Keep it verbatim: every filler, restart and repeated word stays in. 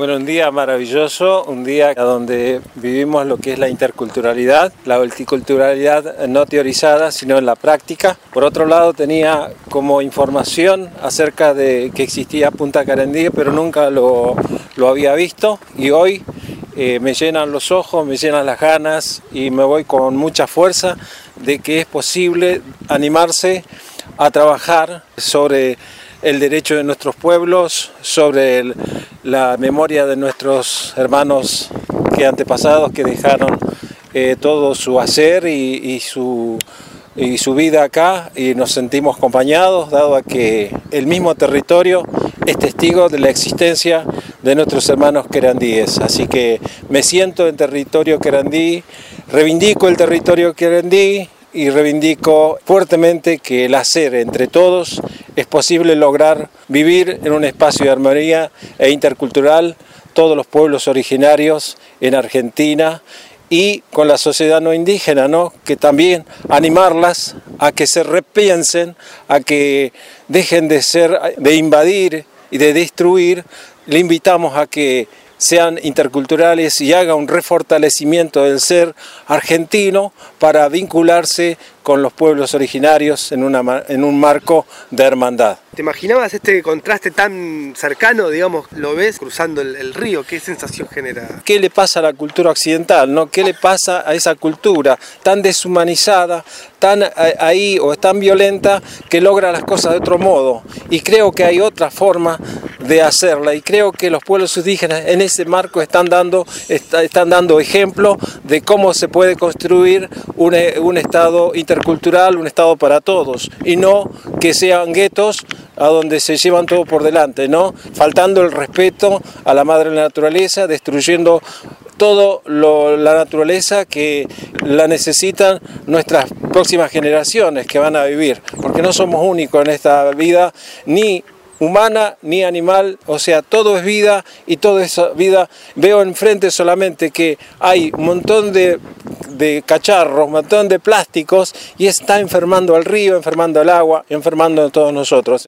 Bueno, un día maravilloso, un día donde vivimos lo que es la interculturalidad, la multiculturalidad no teorizada, sino en la práctica. Por otro lado, tenía como información acerca de que existía Punta Carendí, pero nunca lo, lo había visto, y hoy eh, me llenan los ojos, me llenan las ganas y me voy con mucha fuerza de que es posible animarse a trabajar sobre el derecho de nuestros pueblos, sobre el, la memoria de nuestros hermanos que antepasados que dejaron eh, todo su hacer y, y, su, y su vida acá, y nos sentimos acompañados, dado a que el mismo territorio es testigo de la existencia de nuestros hermanos querandíes. Así que me siento en territorio querandí, reivindico el territorio querandí, y reivindico fuertemente que el hacer entre todos es posible lograr vivir en un espacio de armonía e intercultural todos los pueblos originarios en Argentina y con la sociedad no indígena, ¿no? Que también animarlas a que se repiensen, a que dejen de ser, de invadir y de destruir. Le invitamos a que sean interculturales y haga un refortalecimiento del ser argentino para vincularse con los pueblos originarios en, una, en un marco de hermandad. ¿Te imaginabas este contraste tan cercano, digamos, lo ves cruzando el, el río? ¿Qué sensación genera? ¿Qué le pasa a la cultura occidental, no? ¿Qué le pasa a esa cultura tan deshumanizada, tan ahí o tan violenta que logra las cosas de otro modo? Y creo que hay otra forma de hacerla, y creo que los pueblos indígenas en ese marco están dando, están dando ejemplo de cómo se puede construir un, un Estado intercultural, un Estado para todos, y no que sean guetos a donde se llevan todo por delante, ¿no? Faltando el respeto a la madre naturaleza, destruyendo toda la naturaleza que la necesitan nuestras próximas generaciones que van a vivir, porque no somos únicos en esta vida, ni humana ni animal, o sea, todo es vida, y toda esa vida veo enfrente solamente que hay un montón de, de cacharros, un montón de plásticos, y está enfermando al río, enfermando al agua, enfermando a todos nosotros.